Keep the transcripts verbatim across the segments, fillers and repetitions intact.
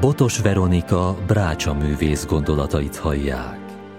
Botos Veronika brácsa művész gondolatait hallják.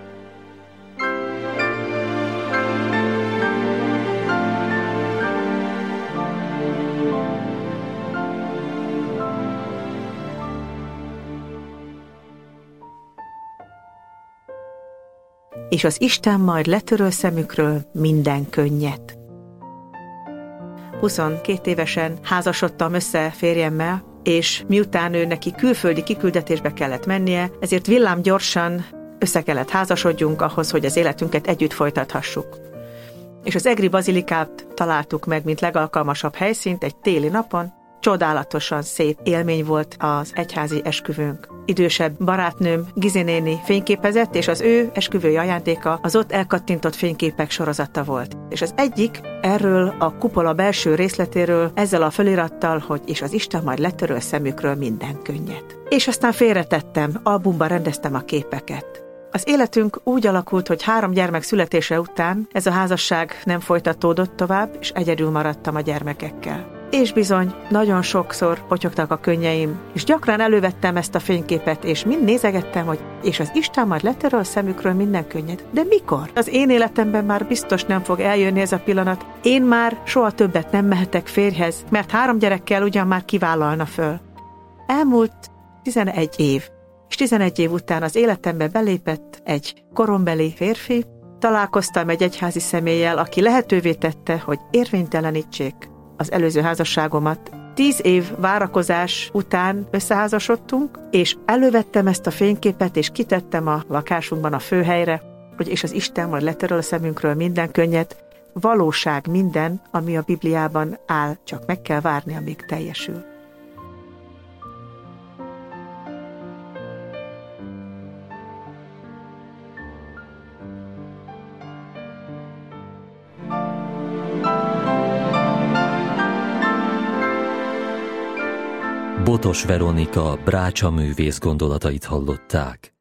És az Isten majd letöröl szemükről minden könnyet. huszonkét évesen házasodtam össze férjemmel, és miután ő neki külföldi kiküldetésbe kellett mennie, ezért villámgyorsan össze kellett házasodjunk ahhoz, hogy az életünket együtt folytathassuk. És az egri bazilikát találtuk meg, mint legalkalmasabb helyszínt egy téli napon. Csodálatosan szép élmény volt az egyházi esküvőnk. Idősebb barátnőm, Gizi néni fényképezett, és az ő esküvői ajándéka az ott elkattintott fényképek sorozata volt. És az egyik erről a kupola belső részletéről ezzel a fölirattal, hogy és az Isten majd letöröl szemükről minden könnyet. És aztán félretettem, albumban rendeztem a képeket. Az életünk úgy alakult, hogy három gyermek születése után ez a házasság nem folytatódott tovább, és egyedül maradtam a gyermekekkel. És bizony, nagyon sokszor potyogtak a könnyeim, és gyakran elővettem ezt a fényképet, és mind nézegettem, hogy és az Isten majd letöröl szemükről minden könnyet. De mikor? Az én életemben már biztos nem fog eljönni ez a pillanat. Én már soha többet nem mehetek férjhez, mert három gyerekkel ugyan már kivállalna föl. Elmúlt tizenegy év, és tizenegy év után az életembe belépett egy korombeli férfi. Találkoztam egy egyházi személlyel, aki lehetővé tette, hogy érvénytelenítsék az előző házasságomat. Tíz év várakozás után összeházasodtunk, és elővettem ezt a fényképet, és kitettem a lakásunkban a főhelyre, hogy és az Isten majd letöröl a szemünkről minden könnyet, valóság minden, ami a Bibliában áll, csak meg kell várni, amíg teljesül. Botos Veronika brácsa művész gondolatait hallották.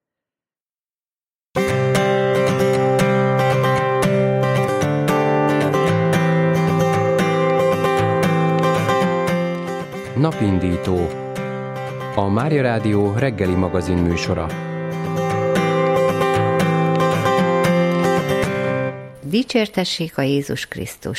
Napindító. A Mária Rádió reggeli magazin műsora. Dicsértessék a Jézus Krisztus!